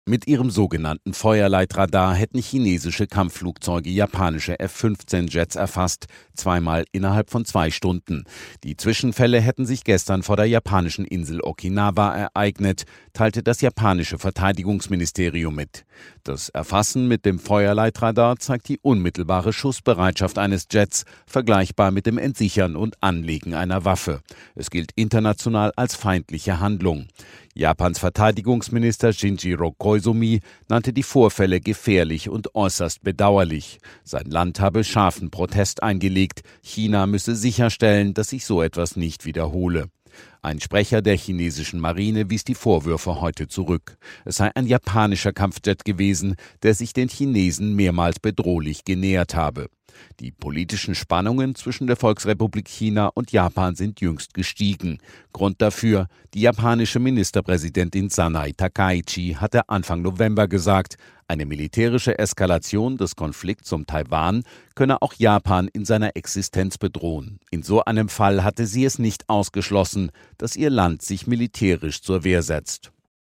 Mit ihrem sogenannten Feuerleitradar hätten chinesische Kampfflugzeuge japanische F-15-Jets erfasst, zweimal innerhalb von 2 Stunden. Die Zwischenfälle hätten sich gestern vor der japanischen Insel Okinawa ereignet, teilte das japanische Verteidigungsministerium mit. Das Erfassen mit dem Feuerleitradar zeigt die unmittelbare Schussbereitschaft eines Jets, vergleichbar mit dem Entsichern und Anlegen einer Waffe. Es gilt international als feindliche Handlung. Japans Verteidigungsminister Shinjiro Koizumi nannte die Vorfälle gefährlich und äußerst bedauerlich. Sein Land habe scharfen Protest eingelegt. China müsse sicherstellen, dass sich so etwas nicht wiederhole. Ein Sprecher der chinesischen Marine wies die Vorwürfe heute zurück. Es sei ein japanischer Kampfjet gewesen, der sich den Chinesen mehrmals bedrohlich genähert habe. Die politischen Spannungen zwischen der Volksrepublik China und Japan sind jüngst gestiegen. Grund dafür: die japanische Ministerpräsidentin Sanai Takaichi hatte Anfang November gesagt, eine militärische Eskalation des Konflikts um Taiwan könne auch Japan in seiner Existenz bedrohen. In so einem Fall hatte sie es nicht ausgeschlossen, dass ihr Land sich militärisch zur Wehr setzt.